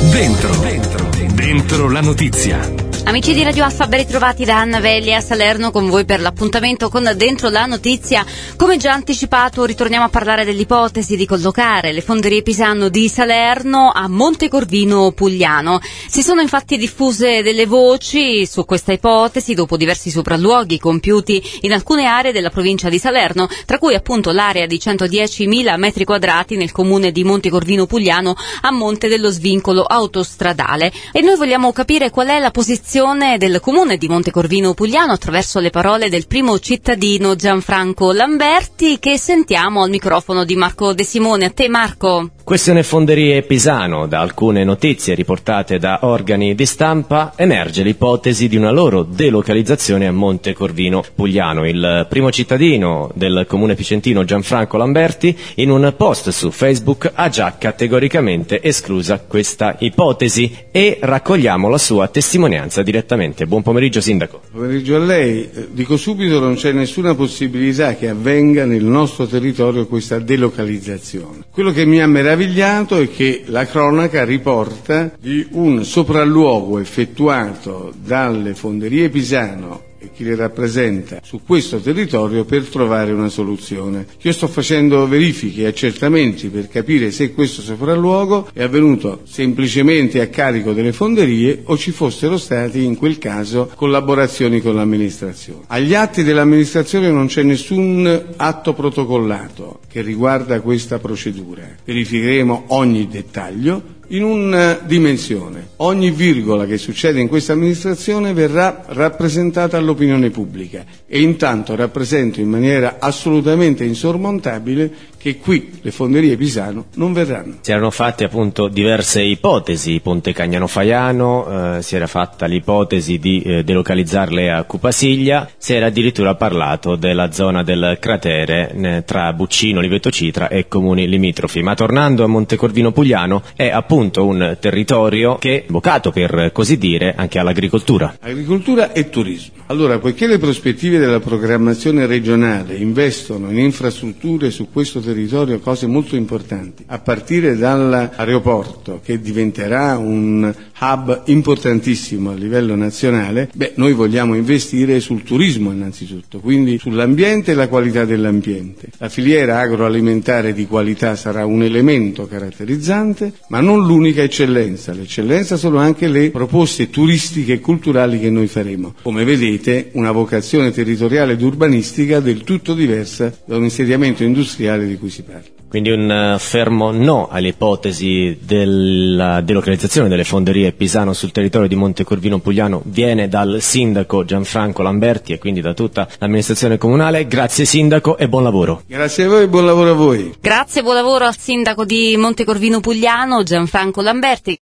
Dentro la notizia. Amici di Radio Alfa, ben ritrovati da Anna Velli a Salerno con voi per l'appuntamento con Dentro la Notizia. Come già anticipato, ritorniamo a parlare dell'ipotesi di collocare le fonderie Pisano di Salerno a Montecorvino Pugliano. Si sono infatti diffuse delle voci su questa ipotesi dopo diversi sopralluoghi compiuti in alcune aree della provincia di Salerno, tra cui appunto l'area di 110.000 metri quadrati nel comune di Montecorvino Pugliano a monte dello svincolo autostradale. E noi vogliamo capire qual è la posizione del comune di Montecorvino Pugliano attraverso le parole del primo cittadino Gianfranco Lamberti, che sentiamo al microfono di Marco De Simone. A te, Marco. Questione fonderie Pisano. Da alcune notizie riportate da organi di stampa emerge l'ipotesi di una loro delocalizzazione a Montecorvino Pugliano. Il primo cittadino del comune picentino Gianfranco Lamberti in un post su Facebook ha già categoricamente esclusa questa ipotesi e raccogliamo la sua testimonianza direttamente. Buon pomeriggio, sindaco. Buon pomeriggio a lei. Dico subito, non c'è nessuna possibilità che avvenga nel nostro territorio questa delocalizzazione. Quello che mi ha meravigliato è che la cronaca riporta di un sopralluogo effettuato dalle fonderie Pisano e chi le rappresenta su questo territorio per trovare una soluzione. Io sto facendo verifiche e accertamenti per capire se questo sopralluogo è avvenuto semplicemente a carico delle fonderie o ci fossero stati in quel caso collaborazioni con l'amministrazione. Agli atti dell'amministrazione non c'è nessun atto protocollato che riguarda questa procedura. Verificheremo ogni dettaglio in una dimensione. Ogni virgola che succede in questa amministrazione verrà rappresentata all'opinione pubblica e intanto rappresento in maniera assolutamente insormontabile che qui le fonderie Pisano non verranno. Si erano fatte appunto diverse ipotesi, Ponte Cagnano Faiano, si era fatta l'ipotesi di delocalizzarle a Cupasiglia, si era addirittura parlato della zona del cratere tra Buccino, Oliveto Citra e comuni limitrofi. Ma tornando a Montecorvino Pugliano, è appunto un territorio che è vocato, per così dire, anche all'agricoltura. Agricoltura e turismo. Allora, poiché le prospettive della programmazione regionale investono in infrastrutture su questo territorio, cose molto importanti, a partire dall'aeroporto che diventerà un hub importantissimo a livello nazionale, noi vogliamo investire sul turismo innanzitutto, quindi sull'ambiente e la qualità dell'ambiente. La filiera agroalimentare di qualità sarà un elemento caratterizzante, ma non l'unica eccellenza. L'eccellenza sono anche le proposte turistiche e culturali che noi faremo. Come vedete, una vocazione territoriale ed urbanistica del tutto diversa da un insediamento industriale di cui si parla. Quindi un fermo no all'ipotesi della delocalizzazione delle fonderie Pisano sul territorio di Montecorvino Pugliano viene dal sindaco Gianfranco Lamberti e quindi da tutta l'amministrazione comunale. Grazie sindaco e buon lavoro. Grazie a voi e buon lavoro a voi. Grazie, buon lavoro al sindaco di Montecorvino Pugliano Gianfranco Lamberti.